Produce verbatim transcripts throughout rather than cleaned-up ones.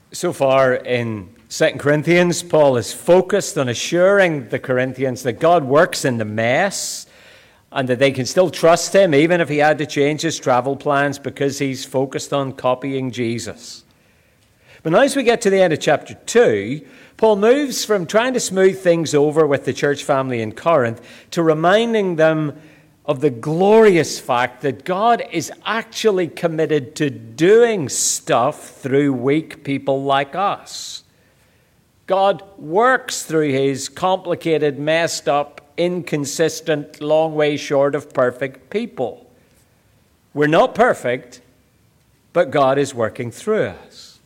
So far in Second Corinthians, Paul is focused on assuring the Corinthians that God works in the mess and that they can still trust him even if he had to change his travel plans because he's focused on copying Jesus. But now as we get to the end of chapter two, Paul moves from trying to smooth things over with the church family in Corinth to reminding them of the glorious fact that God is actually committed to doing stuff through weak people like us. God works through his complicated, messed up, inconsistent, long way short of perfect people. We're not perfect, but God is working through us.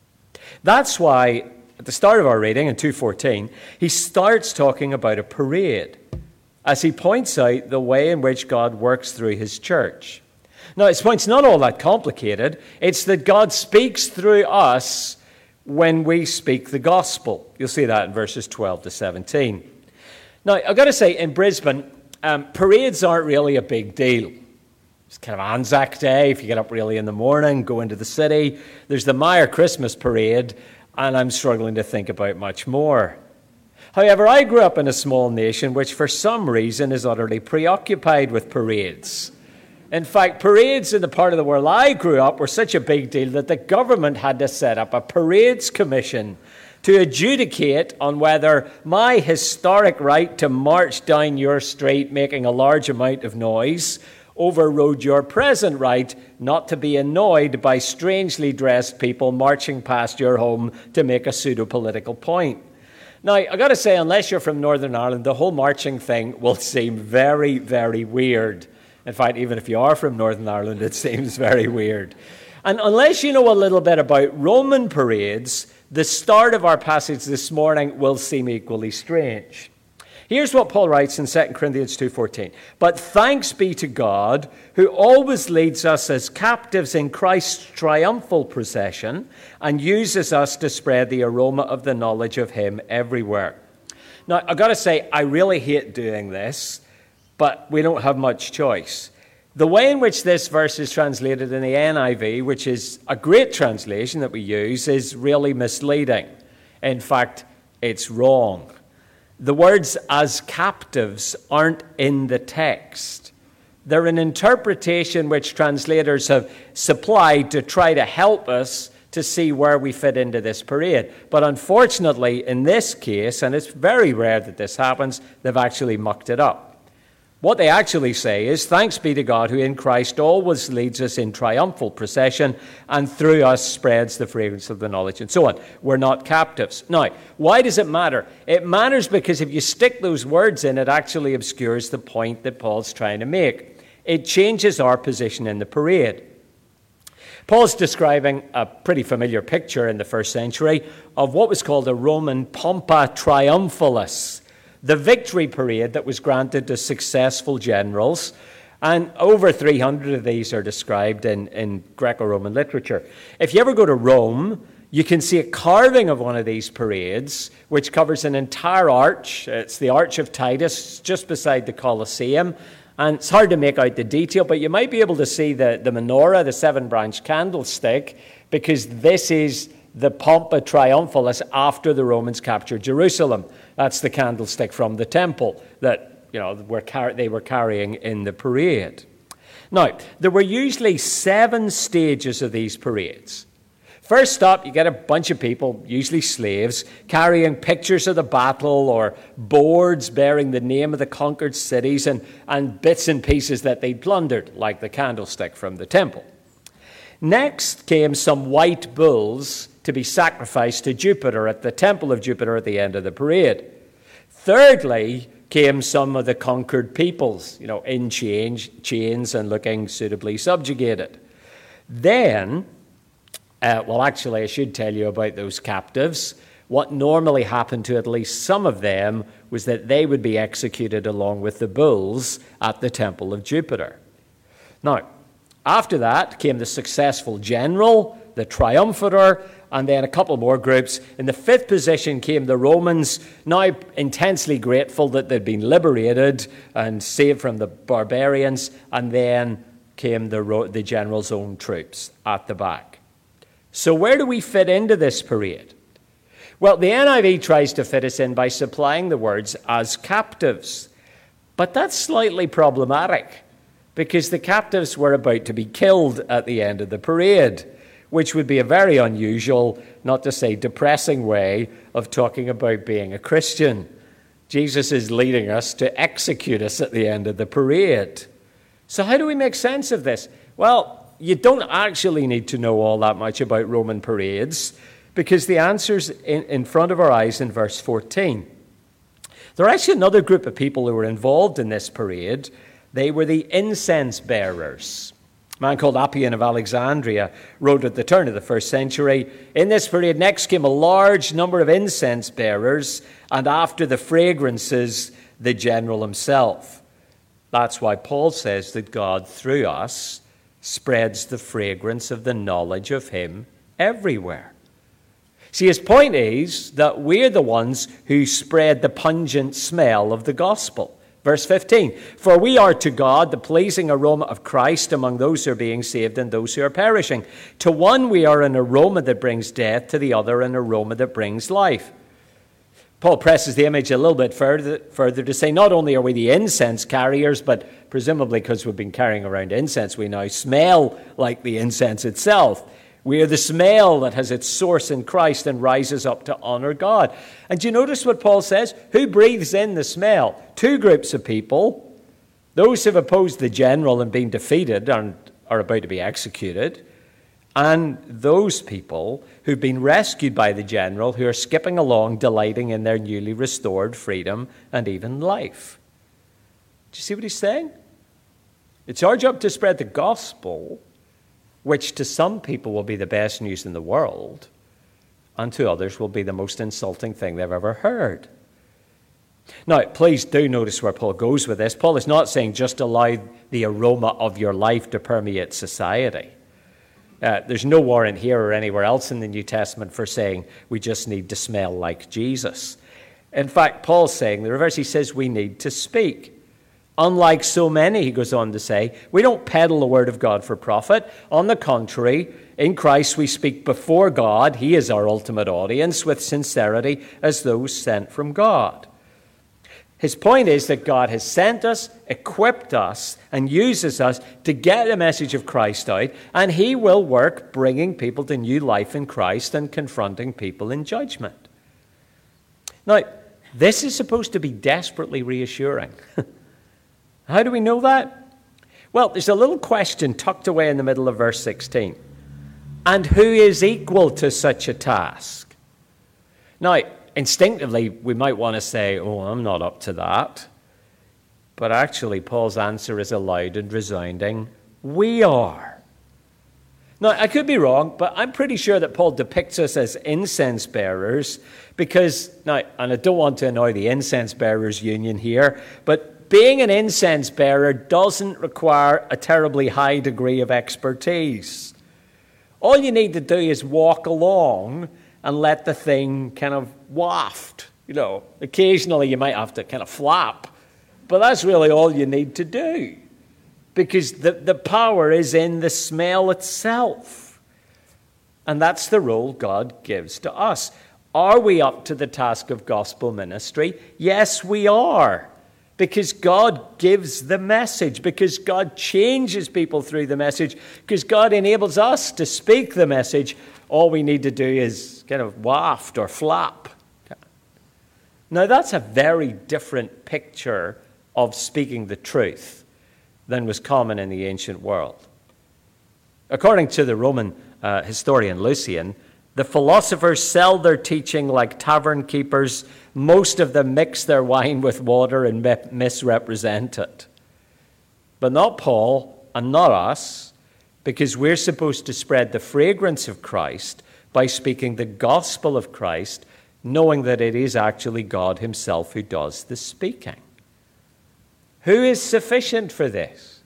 That's why at the start of our reading in two fourteen, he starts talking about a parade, as he points out the way in which God works through his church. Now, his point's not all that complicated. It's that God speaks through us when we speak the gospel. You'll see that in verses twelve to seventeen. Now, I've got to say, in Brisbane, um, parades aren't really a big deal. It's kind of Anzac Day, if you get up really in the morning, go into the city. There's the Meyer Christmas parade, and I'm struggling to think about much more. However, I grew up in a small nation which for some reason is utterly preoccupied with parades. In fact, parades in the part of the world I grew up were such a big deal that the government had to set up a parades commission to adjudicate on whether my historic right to march down your street making a large amount of noise overrode your present right not to be annoyed by strangely dressed people marching past your home to make a pseudo-political point. Now, I've got to say, unless you're from Northern Ireland, the whole marching thing will seem very, very weird. In fact, even if you are from Northern Ireland, it seems very weird. And unless you know a little bit about Roman parades, the start of our passage this morning will seem equally strange. Here's what Paul writes in Second Corinthians two fourteen. But thanks be to God, who always leads us as captives in Christ's triumphal procession and uses us to spread the aroma of the knowledge of him everywhere. Now, I've got to say, I really hate doing this, but we don't have much choice. The way in which this verse is translated in the N I V, which is a great translation that we use, is really misleading. In fact, it's wrong. The words as captives aren't in the text. They're an interpretation which translators have supplied to try to help us to see where we fit into this parade. But unfortunately, in this case, and it's very rare that this happens, they've actually mucked it up. What they actually say is, thanks be to God who in Christ always leads us in triumphal procession and through us spreads the fragrance of the knowledge and so on. We're not captives. Now, why does it matter? It matters because if you stick those words in, it actually obscures the point that Paul's trying to make. It changes our position in the parade. Paul's describing a pretty familiar picture in the first century of what was called a Roman pompa triumphalis, the victory parade that was granted to successful generals. And over three hundred of these are described in, in Greco-Roman literature. If you ever go to Rome, you can see a carving of one of these parades, which covers an entire arch. It's the Arch of Titus, just beside the Colosseum. And it's hard to make out the detail, but you might be able to see the, the menorah, the seven-branch candlestick, because this is the Pompa Triumphalis after the Romans captured Jerusalem. That's the candlestick from the temple that, you know, were car- they were carrying in the parade. Now, there were usually seven stages of these parades. First up, you get a bunch of people, usually slaves, carrying pictures of the battle or boards bearing the name of the conquered cities and, and bits and pieces that they plundered, like the candlestick from the temple. Next came some white bulls to be sacrificed to Jupiter at the temple of Jupiter at the end of the parade. Thirdly came some of the conquered peoples, you know, in chains, chains and looking suitably subjugated. Then, uh, well, actually, I should tell you about those captives. What normally happened to at least some of them was that they would be executed along with the bulls at the temple of Jupiter. Now, after that came the successful general, the triumphator, and then a couple more groups. In the fifth position came the Romans, now intensely grateful that they'd been liberated and saved from the barbarians, and then came the, the general's own troops at the back. So where do we fit into this parade? Well, the N I V tries to fit us in by supplying the words as captives. But that's slightly problematic because the captives were about to be killed at the end of the parade, which would be a very unusual, not to say depressing way of talking about being a Christian. Jesus is leading us to execute us at the end of the parade. So how do we make sense of this? Well, you don't actually need to know all that much about Roman parades because the answer's in, in front of our eyes in verse fourteen. There are actually another group of people who were involved in this parade. They were the incense bearers. A man called Appian of Alexandria wrote at the turn of the first century, in this parade next came a large number of incense bearers, and after the fragrances, the general himself. That's why Paul says that God, through us, spreads the fragrance of the knowledge of him everywhere. See, his point is that we're the ones who spread the pungent smell of the gospel. Verse fifteen, for we are to God the pleasing aroma of Christ among those who are being saved and those who are perishing. To one we are an aroma that brings death, to the other an aroma that brings life. Paul presses the image a little bit further, further to say not only are we the incense carriers, but presumably because we've been carrying around incense, we now smell like the incense itself. We are the smell that has its source in Christ and rises up to honor God. And do you notice what Paul says? Who breathes in the smell? Two groups of people. Those who have opposed the general and been defeated and are about to be executed. And those people who've been rescued by the general, who are skipping along, delighting in their newly restored freedom and even life. Do you see what he's saying? It's our job to spread the gospel, which to some people will be the best news in the world, and to others will be the most insulting thing they've ever heard. Now, please do notice where Paul goes with this. Paul is not saying just allow the aroma of your life to permeate society. Uh, there's no warrant here or anywhere else in the New Testament for saying we just need to smell like Jesus. In fact, Paul's saying the reverse. He says we need to speak. Unlike so many, he goes on to say, we don't peddle the word of God for profit. On the contrary, in Christ we speak before God, he is our ultimate audience, with sincerity as those sent from God. His point is that God has sent us, equipped us, and uses us to get the message of Christ out, and he will work bringing people to new life in Christ and confronting people in judgment. Now, this is supposed to be desperately reassuring. How do we know that? Well, there's a little question tucked away in the middle of verse sixteen. And who is equal to such a task? Now, instinctively, we might want to say, oh, I'm not up to that. But actually, Paul's answer is a loud and resounding, we are. Now, I could be wrong, but I'm pretty sure that Paul depicts us as incense bearers because, now, and I don't want to annoy the incense bearers union here, but being an incense bearer doesn't require a terribly high degree of expertise. All you need to do is walk along and let the thing kind of waft. You know, occasionally you might have to kind of flap, but that's really all you need to do because the, the power is in the smell itself. And that's the role God gives to us. Are we up to the task of gospel ministry? Yes, we are. Because God gives the message, because God changes people through the message, because God enables us to speak the message. All we need to do is kind of waft or flap. Now, that's a very different picture of speaking the truth than was common in the ancient world. According to the Roman uh, historian Lucian, the philosophers sell their teaching like tavern keepers. Most of them mix their wine with water and misrepresent it. But not Paul and not us, because we're supposed to spread the fragrance of Christ by speaking the gospel of Christ, knowing that it is actually God himself who does the speaking. Who is sufficient for this?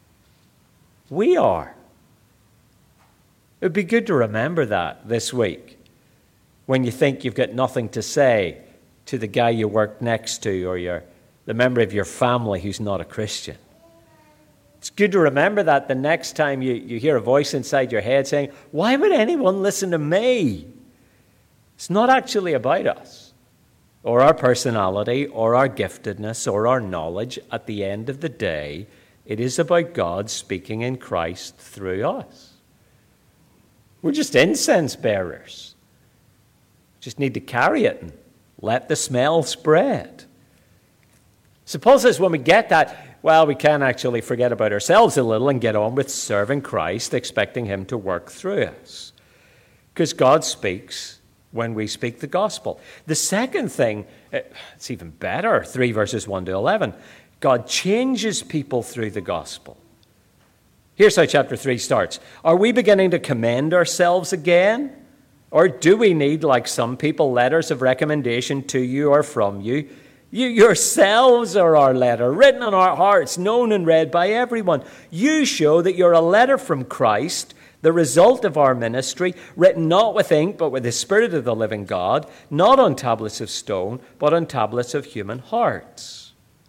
We are. It would be good to remember that this week when you think you've got nothing to say to the guy you work next to or your, the member of your family who's not a Christian. It's good to remember that the next time you, you hear a voice inside your head saying, why would anyone listen to me? It's not actually about us, or our personality, or our giftedness, or our knowledge. At the end of the day, it is about God speaking in Christ through us. We're just incense bearers. Just need to carry it and let the smell spread. So Paul says when we get that, well, we can actually forget about ourselves a little and get on with serving Christ, expecting him to work through us. Because God speaks when we speak the gospel. The second thing, it's even better, three verses one to eleven. God changes people through the gospel. Here's how chapter three starts. Are we beginning to commend ourselves again? Or do we need, like some people, letters of recommendation to you or from you? You yourselves are our letter, written on our hearts, known and read by everyone. You show that you're a letter from Christ, the result of our ministry, written not with ink, but with the Spirit of the living God, not on tablets of stone, but on tablets of human hearts.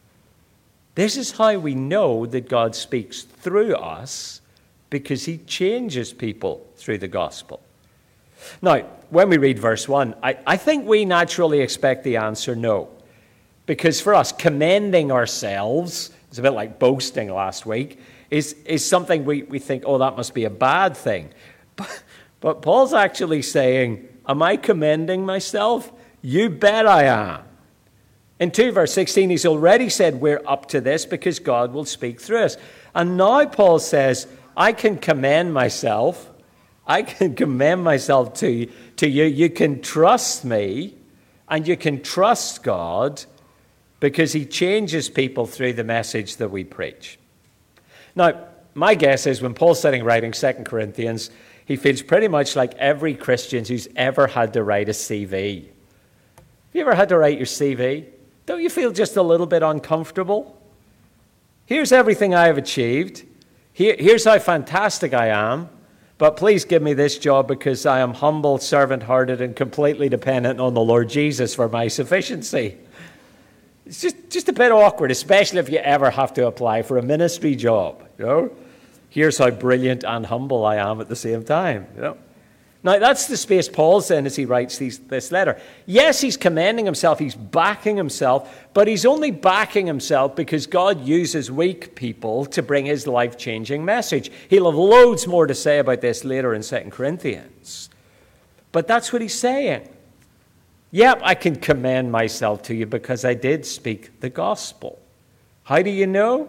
This is how we know that God speaks through us, because he changes people through the gospel. Now, when we read verse one, I, I think we naturally expect the answer no. Because for us, commending ourselves, it's a bit like boasting last week, is, is something we, we think, oh, that must be a bad thing. But, but Paul's actually saying, am I commending myself? You bet I am. In two verse sixteen, he's already said we're up to this because God will speak through us. And now Paul says, I can commend myself. I can commend myself to, to you. You can trust me and you can trust God, because he changes people through the message that we preach. Now, my guess is when Paul's sitting writing Second Corinthians, he feels pretty much like every Christian who's ever had to write a C V. Have you ever had to write your C V? Don't you feel just a little bit uncomfortable? Here's everything I have achieved. Here, here's how fantastic I am. But please give me this job because I am humble, servant-hearted, and completely dependent on the Lord Jesus for my sufficiency. It's just, just a bit awkward, especially if you ever have to apply for a ministry job. You know, here's how brilliant and humble I am at the same time. You know, now that's the space Paul's in as he writes these, this letter. Yes, he's commending himself, he's backing himself, but he's only backing himself because God uses weak people to bring his life-changing message. He'll have loads more to say about this later in Second Corinthians, but that's what he's saying. Yep, I can commend myself to you because I did speak the gospel. How do you know?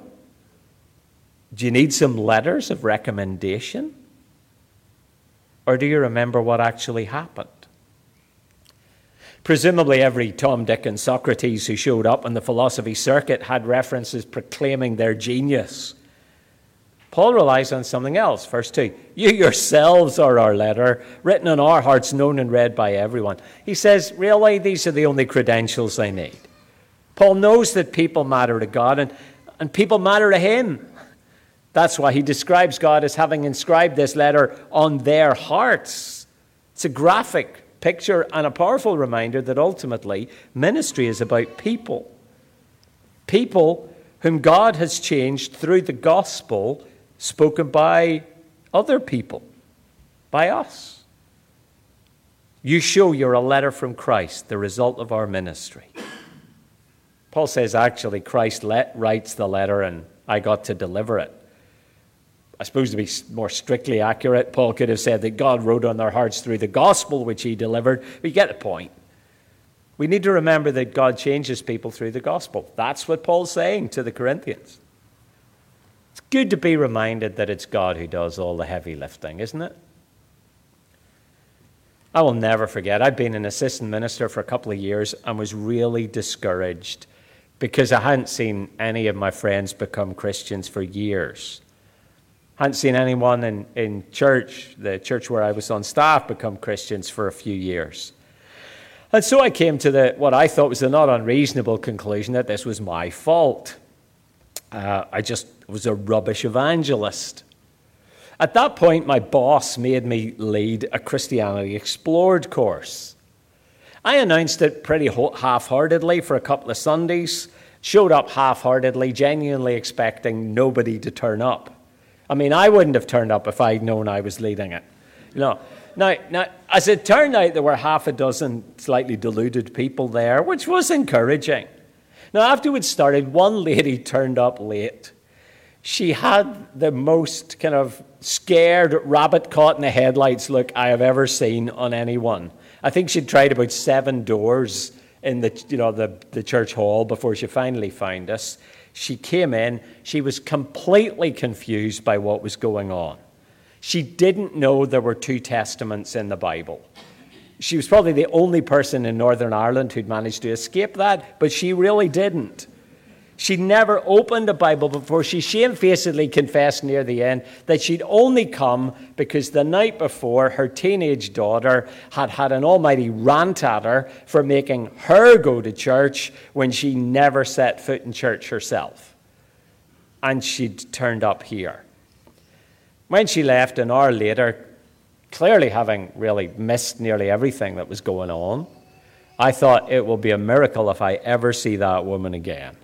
Do you need some letters of recommendation? Or do you remember what actually happened? Presumably every Tom, Dick, and Socrates who showed up on the philosophy circuit had references proclaiming their genius. Paul relies on something else. Verse two, you yourselves are our letter, written on our hearts, known and read by everyone. He says, really, these are the only credentials I need. Paul knows that people matter to God, and, and people matter to him. That's why he describes God as having inscribed this letter on their hearts. It's a graphic picture and a powerful reminder that ultimately ministry is about people. People whom God has changed through the gospel spoken by other people, by us. You show you're a letter from Christ, the result of our ministry. Paul says, actually, Christ let, writes the letter and I got to deliver it. I suppose to be more strictly accurate, Paul could have said that God wrote on their hearts through the gospel which he delivered. But you get the point. We need to remember that God changes people through the gospel. That's what Paul's saying to the Corinthians. It's good to be reminded that it's God who does all the heavy lifting, isn't it? I will never forget, I'd been an assistant minister for a couple of years and was really discouraged because I hadn't seen any of my friends become Christians for years. I hadn't seen anyone in, in church, the church where I was on staff, become Christians for a few years. And so I came to the what I thought was the not unreasonable conclusion that this was my fault. Uh, I just was a rubbish evangelist. At that point, my boss made me lead a Christianity Explored course. I announced it pretty half-heartedly for a couple of Sundays, Showed up half-heartedly, genuinely expecting nobody to turn up. I mean, I wouldn't have turned up if I'd known I was leading it. You know, now, now, as it turned out, there were half a dozen slightly deluded people there, which was encouraging. Now, after we'd started, one lady turned up late. She had the most kind of scared rabbit caught in the headlights look I have ever seen on anyone. I think she'd tried about seven doors in the, you know, the, the church hall before she finally found us. She came in. She was completely confused by what was going on. She didn't know there were two testaments in the Bible. She was probably the only person in Northern Ireland who'd managed to escape that, but she really didn't. She'd never opened a Bible before. She shamefacedly confessed near the end that she'd only come because the night before her teenage daughter had had an almighty rant at her for making her go to church when she never set foot in church herself. And she'd turned up here. When she left an hour later, clearly having really missed nearly everything that was going on, I thought it will be a miracle if I ever see that woman again.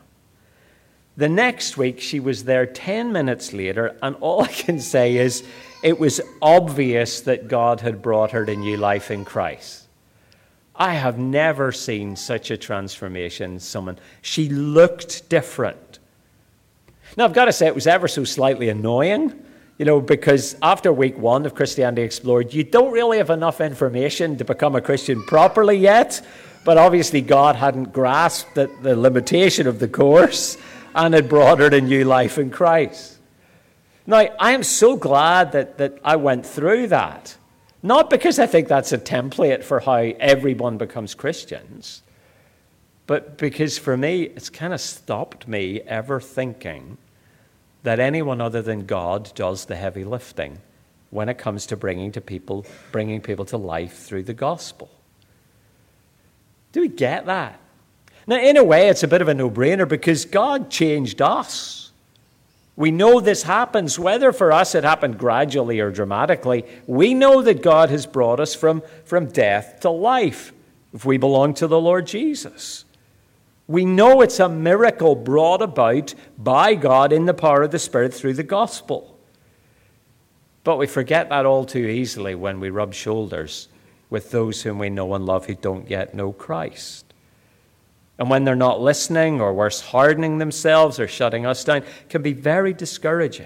The next week, she was there ten minutes later, and all I can say is it was obvious that God had brought her to new life in Christ. I have never seen such a transformation in someone. She looked different. Now, I've got to say, it was ever so slightly annoying, you know, because after week one of Christianity Explored, you don't really have enough information to become a Christian properly yet, but obviously God hadn't grasped the, the limitation of the course and had brought her to new life in Christ. Now, I am so glad that, that I went through that. Not because I think that's a template for how everyone becomes Christians, but because for me, it's kind of stopped me ever thinking that anyone other than God does the heavy lifting when it comes to bringing to people, bringing people to life through the gospel. Do we get that? Now, in a way, it's a bit of a no-brainer because God changed us. We know this happens, whether for us it happened gradually or dramatically. We know that God has brought us from, from death to life if we belong to the Lord Jesus. We know it's a miracle brought about by God in the power of the Spirit through the gospel. But we forget that all too easily when we rub shoulders with those whom we know and love who don't yet know Christ. And when they're not listening, or worse, hardening themselves or shutting us down, it can be very discouraging.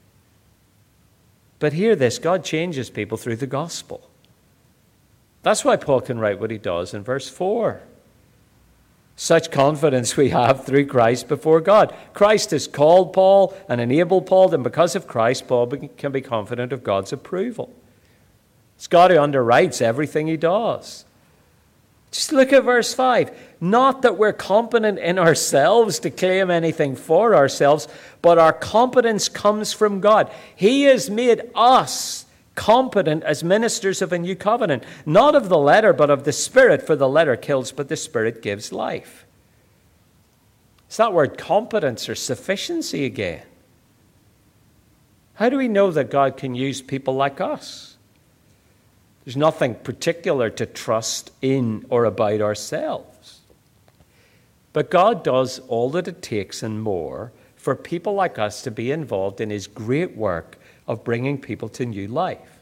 But hear this, God changes people through the gospel. That's why Paul can write what he does in verse four. Such confidence we have through Christ before God. Christ has called Paul and enabled Paul, and because of Christ, Paul can be confident of God's approval. It's God who underwrites everything he does. Just look at verse five. Not that we're competent in ourselves to claim anything for ourselves, but our competence comes from God. He has made us competent as ministers of a new covenant, not of the letter, but of the Spirit, for the letter kills, but the Spirit gives life. It's that word competence or sufficiency again. How do we know that God can use people like us? There's nothing particular to trust in or about ourselves. But God does all that it takes and more for people like us to be involved in his great work of bringing people to new life.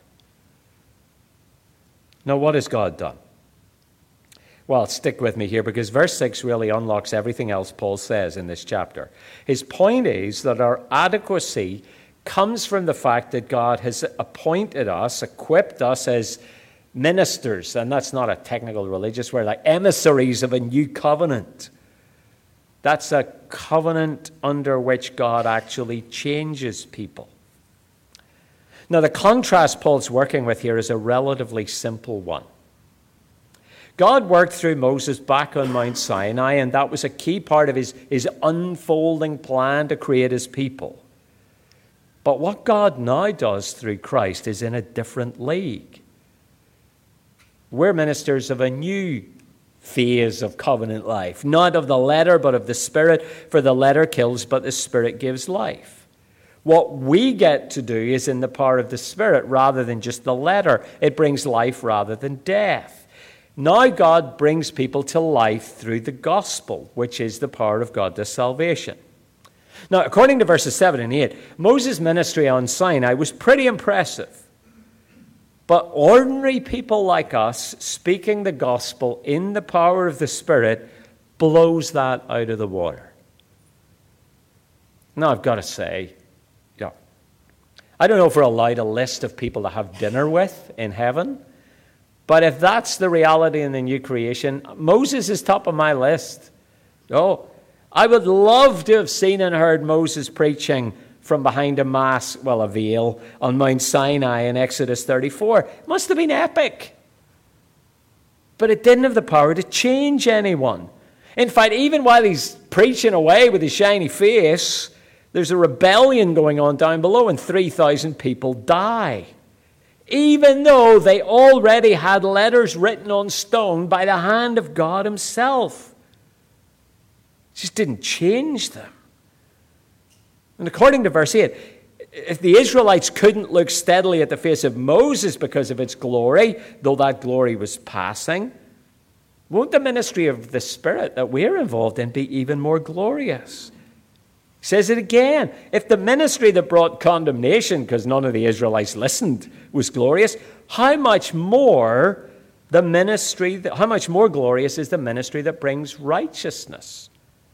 Now, what has God done? Well, stick with me here because verse six really unlocks everything else Paul says in this chapter. His point is that our adequacy comes from the fact that God has appointed us, equipped us as ministers, and that's not a technical religious word, like emissaries of a new covenant. That's a covenant under which God actually changes people. Now, the contrast Paul's working with here is a relatively simple one. God worked through Moses back on Mount Sinai, and that was a key part of his, his unfolding plan to create his people. But what God now does through Christ is in a different league. We're ministers of a new phase of covenant life, not of the letter, but of the Spirit, for the letter kills, but the Spirit gives life. What we get to do is in the power of the Spirit rather than just the letter. It brings life rather than death. Now God brings people to life through the gospel, which is the power of God to salvation. Now, according to verses seven and eight, Moses' ministry on Sinai was pretty impressive. But ordinary people like us speaking the gospel in the power of the Spirit blows that out of the water. Now, I've got to say, yeah, I don't know if we're allowed a list of people to have dinner with in heaven, but if that's the reality in the new creation, Moses is top of my list. Oh, I would love to have seen and heard Moses preaching from behind a mass, well, a veil, on Mount Sinai in Exodus thirty-four. It must have been epic. But it didn't have the power to change anyone. In fact, even while he's preaching away with his shiny face, there's a rebellion going on down below, and three thousand people die. Even though they already had letters written on stone by the hand of God himself. It just didn't change them. And according to verse eight, if the Israelites couldn't look steadily at the face of Moses because of its glory, though that glory was passing, won't the ministry of the Spirit that we're involved in be even more glorious? He says it again. If the ministry that brought condemnation, because none of the Israelites listened, was glorious, how much more the ministry, that, how much more glorious is the ministry that brings righteousness?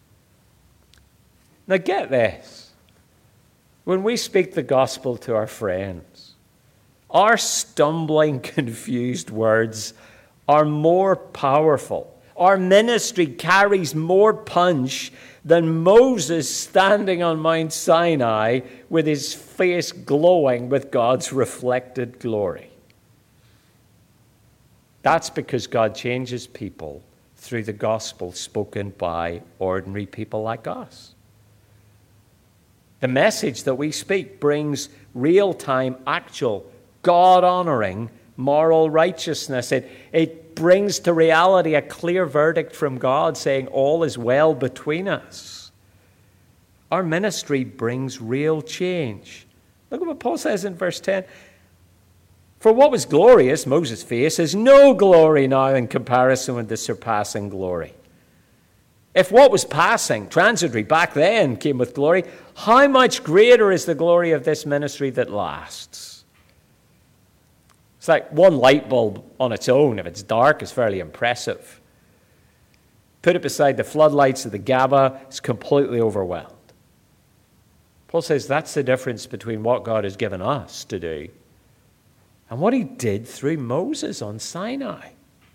Now get this. When we speak the gospel to our friends, our stumbling, confused words are more powerful. Our ministry carries more punch than Moses standing on Mount Sinai with his face glowing with God's reflected glory. That's because God changes people through the gospel spoken by ordinary people like us. The message that we speak brings real-time, actual, God-honoring moral righteousness. It, it brings to reality a clear verdict from God saying all is well between us. Our ministry brings real change. Look at what Paul says in verse ten. For what was glorious, Moses' face, is no glory now in comparison with the surpassing glory. If what was passing, transitory, back then came with glory, how much greater is the glory of this ministry that lasts? It's like one light bulb on its own, if it's dark, is fairly impressive. Put it beside the floodlights of the Gaba, it's completely overwhelmed. Paul says that's the difference between what God has given us to do and what he did through Moses on Sinai.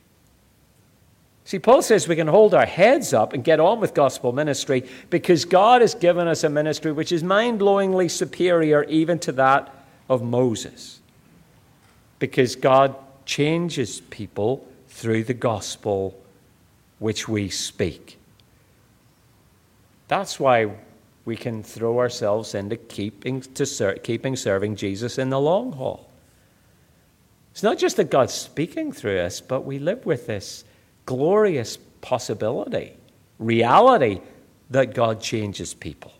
See, Paul says we can hold our heads up and get on with gospel ministry because God has given us a ministry which is mind-blowingly superior even to that of Moses. Because God changes people through the gospel which we speak. That's why we can throw ourselves into keeping, to ser- keeping serving Jesus in the long haul. It's not just that God's speaking through us, but we live with this glorious possibility, reality that God changes people.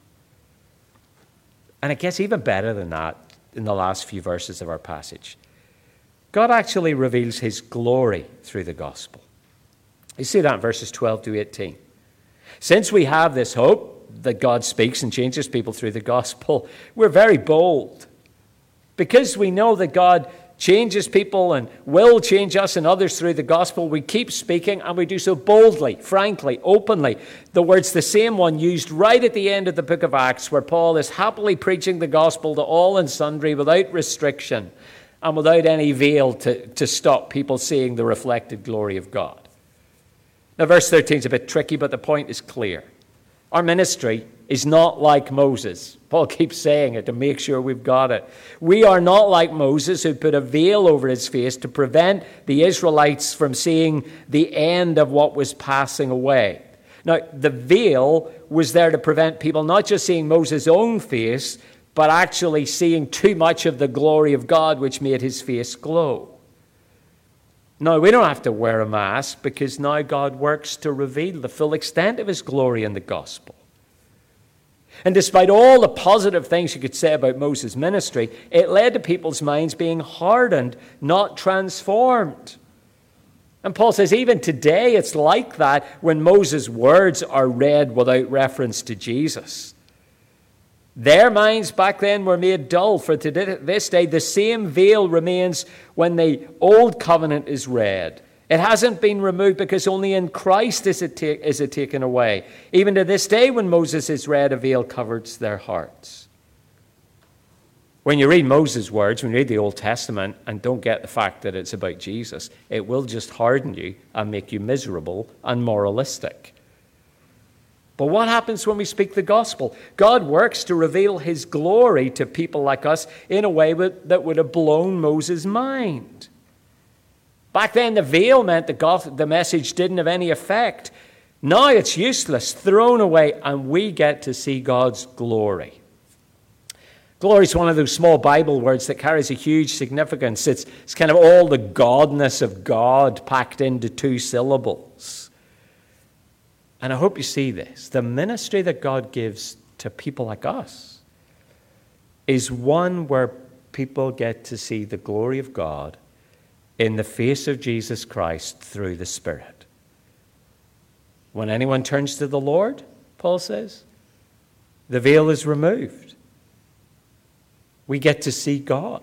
And it gets even better than that in the last few verses of our passage. God actually reveals his glory through the gospel. You see that in verses twelve to eighteen. Since we have this hope that God speaks and changes people through the gospel, we're very bold. Because we know that God changes people and will change us and others through the gospel, we keep speaking, and we do so boldly, frankly, openly. The word's the same one used right at the end of the book of Acts, where Paul is happily preaching the gospel to all and sundry without restriction and without any veil to, to stop people seeing the reflected glory of God. Now, verse thirteen is a bit tricky, but the point is clear. Our ministry is not like Moses. Paul keeps saying it to make sure we've got it. We are not like Moses, who put a veil over his face to prevent the Israelites from seeing the end of what was passing away. Now, the veil was there to prevent people not just seeing Moses' own face, but actually seeing too much of the glory of God, which made his face glow. Now, we don't have to wear a mask because now God works to reveal the full extent of his glory in the gospel. And despite all the positive things you could say about Moses' ministry, it led to people's minds being hardened, not transformed. And Paul says even today it's like that when Moses' words are read without reference to Jesus. Their minds back then were made dull. For to this day, the same veil remains when the Old Covenant is read. It hasn't been removed because only in Christ is it, ta- is it taken away. Even to this day, when Moses is read, a veil covers their hearts. When you read Moses' words, when you read the Old Testament, and don't get the fact that it's about Jesus, it will just harden you and make you miserable and moralistic. But what happens when we speak the gospel? God works to reveal his glory to people like us in a way that would have blown Moses' mind. Back then, the veil meant the, gospel, the message didn't have any effect. Now it's useless, thrown away, and we get to see God's glory. Glory is one of those small Bible words that carries a huge significance. It's, it's kind of all the godness of God packed into two syllables. And I hope you see this. The ministry that God gives to people like us is one where people get to see the glory of God in the face of Jesus Christ through the Spirit. When anyone turns to the Lord, Paul says, the veil is removed. We get to see God.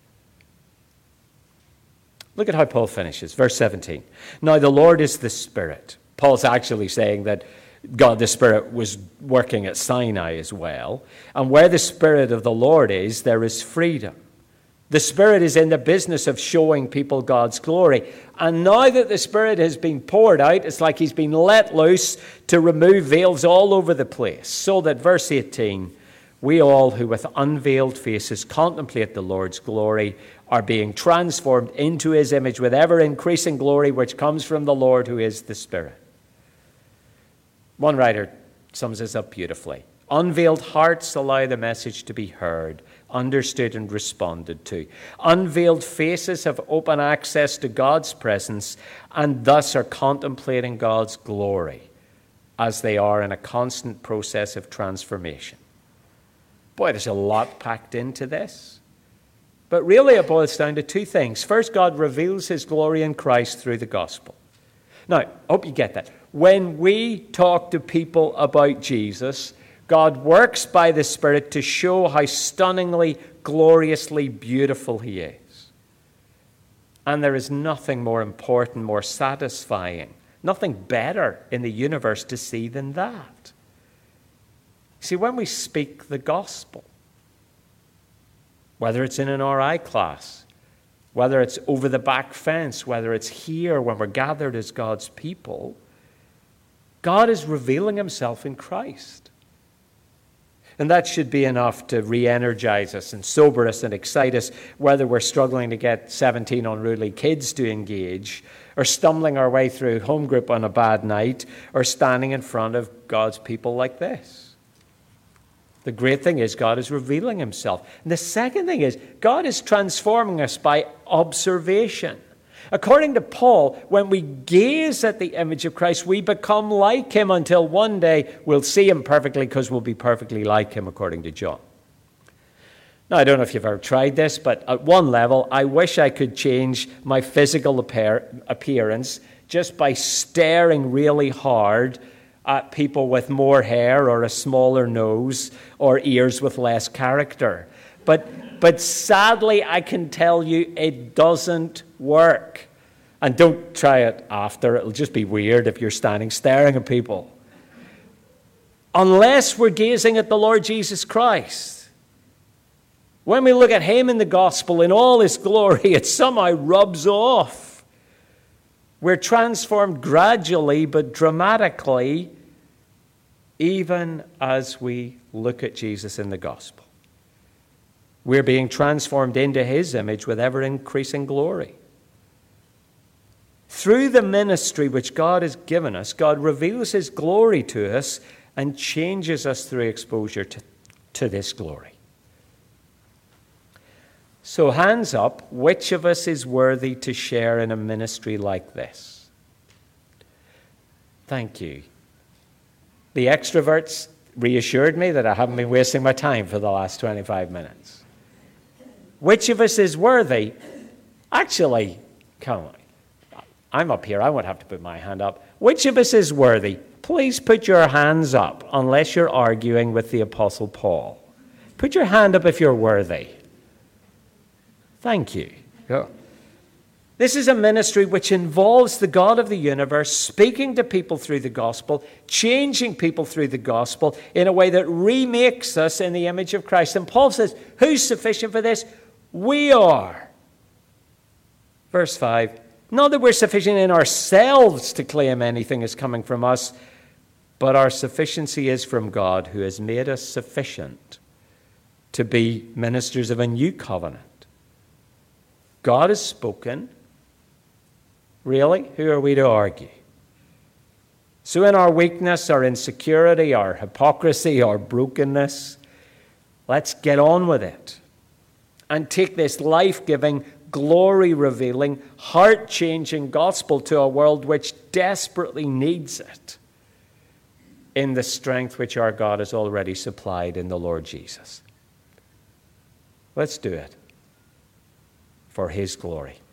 Look at how Paul finishes, verse seventeen. Now the Lord is the Spirit. Paul's actually saying that God the Spirit was working at Sinai as well. And where the Spirit of the Lord is, there is freedom. The Spirit is in the business of showing people God's glory. And now that the Spirit has been poured out, it's like he's been let loose to remove veils all over the place. So that, verse eighteen, we all who with unveiled faces contemplate the Lord's glory are being transformed into his image with ever-increasing glory which comes from the Lord who is the Spirit. One writer sums this up beautifully. Unveiled hearts allow the message to be heard, understood and responded to. Unveiled faces have open access to God's presence and thus are contemplating God's glory as they are in a constant process of transformation. Boy, there's a lot packed into this. But really it boils down to two things. First, God reveals his glory in Christ through the gospel. Now, I hope you get that. When we talk to people about Jesus, God works by the Spirit to show how stunningly, gloriously beautiful he is. And there is nothing more important, more satisfying, nothing better in the universe to see than that. See, when we speak the gospel, whether it's in an R I class, whether it's over the back fence, whether it's here when we're gathered as God's people, God is revealing himself in Christ. And that should be enough to re-energize us and sober us and excite us, whether we're struggling to get seventeen unruly kids to engage, or stumbling our way through home group on a bad night, or standing in front of God's people like this. The great thing is God is revealing himself. And the second thing is God is transforming us by observation. According to Paul, when we gaze at the image of Christ, we become like him until one day we'll see him perfectly because we'll be perfectly like him, according to John. Now, I don't know if you've ever tried this, but at one level, I wish I could change my physical appearance just by staring really hard at people with more hair or a smaller nose or ears with less character. But, but sadly, I can tell you it doesn't work. And don't try it after. It'll just be weird if you're standing staring at people. Unless we're gazing at the Lord Jesus Christ. When we look at him in the gospel in all his glory, it somehow rubs off. We're transformed gradually but dramatically even as we look at Jesus in the gospel. We're being transformed into his image with ever-increasing glory. Through the ministry which God has given us, God reveals his glory to us and changes us through exposure to, to this glory. So hands up, which of us is worthy to share in a ministry like this? Thank you. The extroverts reassured me that I haven't been wasting my time for the last twenty-five minutes. Which of us is worthy? Actually, come on. I'm up here. I won't have to put my hand up. Which of us is worthy? Please put your hands up unless you're arguing with the Apostle Paul. Put your hand up if you're worthy. Thank you. Yeah. This is a ministry which involves the God of the universe speaking to people through the gospel, changing people through the gospel in a way that remakes us in the image of Christ. And Paul says, who's sufficient for this? We are. Verse five, not that we're sufficient in ourselves to claim anything is coming from us, but our sufficiency is from God, who has made us sufficient to be ministers of a new covenant. God has spoken. Really? Who are we to argue? So in our weakness, our insecurity, our hypocrisy, our brokenness, let's get on with it and take this life-giving, glory-revealing, heart-changing gospel to a world which desperately needs it in the strength which our God has already supplied in the Lord Jesus. Let's do it for His glory.